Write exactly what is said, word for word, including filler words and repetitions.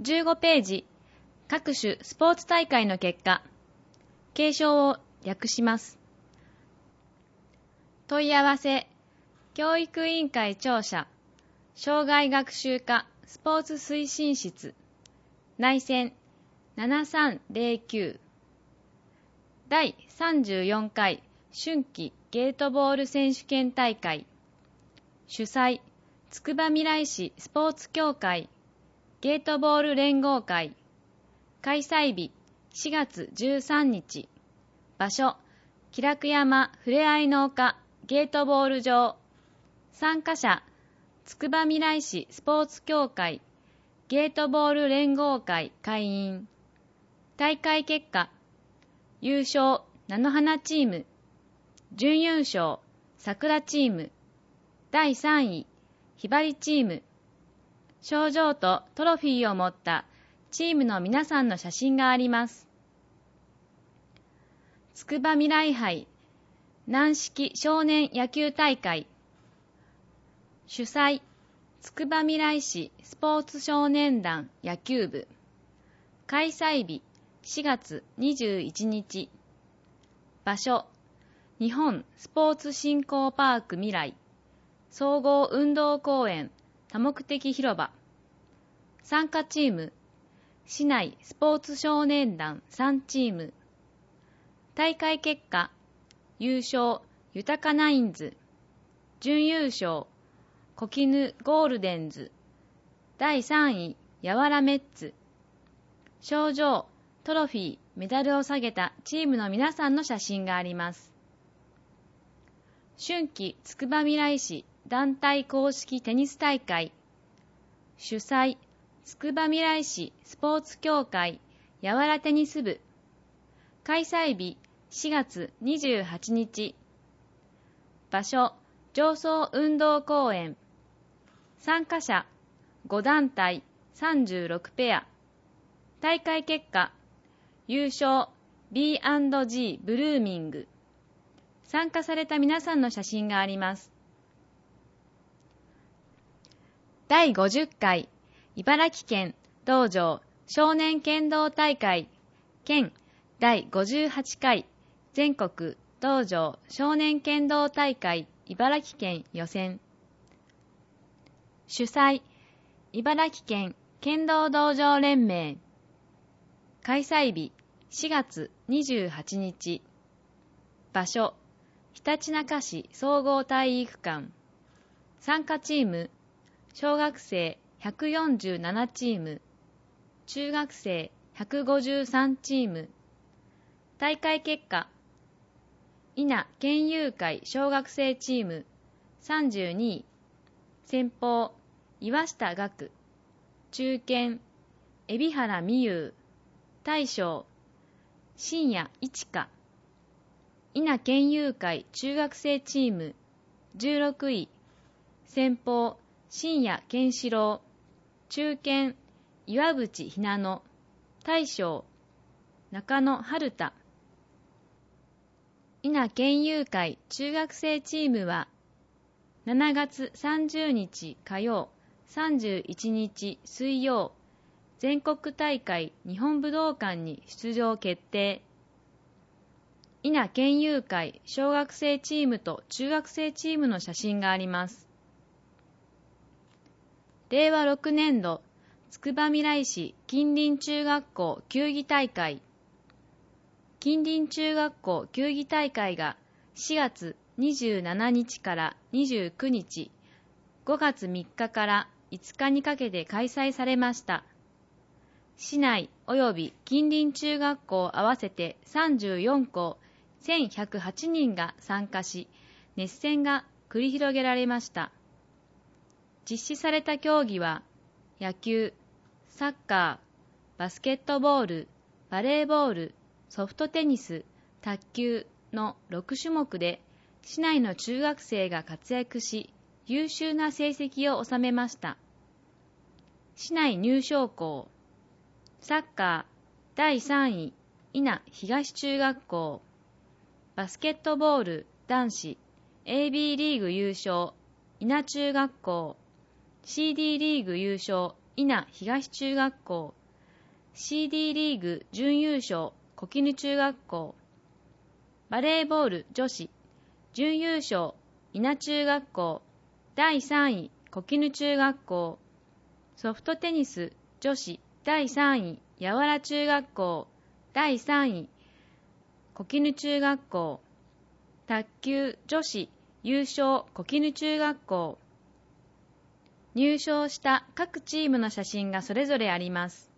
じゅうごページ、各種スポーツ大会の結果、継承を略します。問い合わせ、教育委員会庁舎、障害学習課スポーツ推進室、内線ななさんぜろきゅう、だいさんじゅうよんかい春季ゲートボール選手権大会、主催、つくばみらい市スポーツ協会ゲートボール連合会、開催日しがつじゅうさんにち、場所、喜楽山ふれあいの丘ゲートボール場、参加者、つくばみらい市スポーツ協会ゲートボール連合会会員、大会結果、優勝、菜の花チーム、準優勝、桜チーム、だいさんい、ひばりチーム、賞状とトロフィーを持ったチームの皆さんの写真があります。つくばみらい杯軟式少年野球大会、主催、つくばみらい市スポーツ少年団野球部、開催日しがつにじゅういちにち、場所、日本スポーツ振興パークみらい総合運動公園多目的広場、参加チーム、市内スポーツ少年団さんチーム、大会結果、優勝、豊かナインズ、準優勝、小絹ゴールデンズ、だいさんい、やわらメッツ、賞状、トロフィー、メダルを下げたチームの皆さんの写真があります。春季つくばみらい市団体公式テニス大会、主催、つくばみらい市スポーツ協会やわらテニス部、開催日しがつにじゅうはちにち、場所、上層運動公園、参加者ごだんたいさんじゅうろくペア、大会結果、優勝 ビーアンドジー ブルーミング、参加された皆さんの写真があります。だいごじゅっかい茨城県道場少年剣道大会兼だいごじゅうはちかい全国道場少年剣道大会茨城県予選、主催、茨城県剣道道場連盟、開催日しがつにじゅうはちにち、場所、ひたちなか市総合体育館、参加チーム、小学生ひゃくよんじゅうななチーム、中学生ひゃくごじゅうさんチーム、大会結果、伊那県友会小学生チームさんじゅうにい、先鋒、岩下岳、中堅、海老原美優、大将、深夜一花、伊那県友会中学生チームじゅうろくい、先鋒、深夜健志郎、中堅、岩渕ひなの、大将、中野春太。伊那県友会中学生チームはしちがつさんじゅうにち火曜、さんじゅういちにち水曜、全国大会日本武道館に出場決定。伊那県友会小学生チームと中学生チームの写真があります。れいわろくねんどつくばみらい市近隣中学校球技大会、近隣中学校球技大会がしがつにじゅうしちにちからにじゅうくにち、ごがつみっかからいつかにかけて開催されました。市内及び近隣中学校合わせてさんじゅうよんこうせんひゃくはちにんが参加し、熱戦が繰り広げられました。実施された競技は野球、サッカー、バスケットボール、バレーボール、ソフトテニス、卓球のろくしゅもくで、市内の中学生が活躍し、優秀な成績を収めました。市内入賞校、サッカーだいさんい、伊那東中学校、バスケットボール男子 エービー リーグ優勝、伊那中学校、シーディー リーグ優勝、 伊那東中学校、シーディー リーグ準優勝小絹中学校、バレーボール女子準優勝伊那中学校、だいさんい小絹中学校、ソフトテニス女子だいさんい八原中学校、だいさんい小絹中学校、卓球女子優勝小絹中学校。入賞した各チームの写真がそれぞれあります。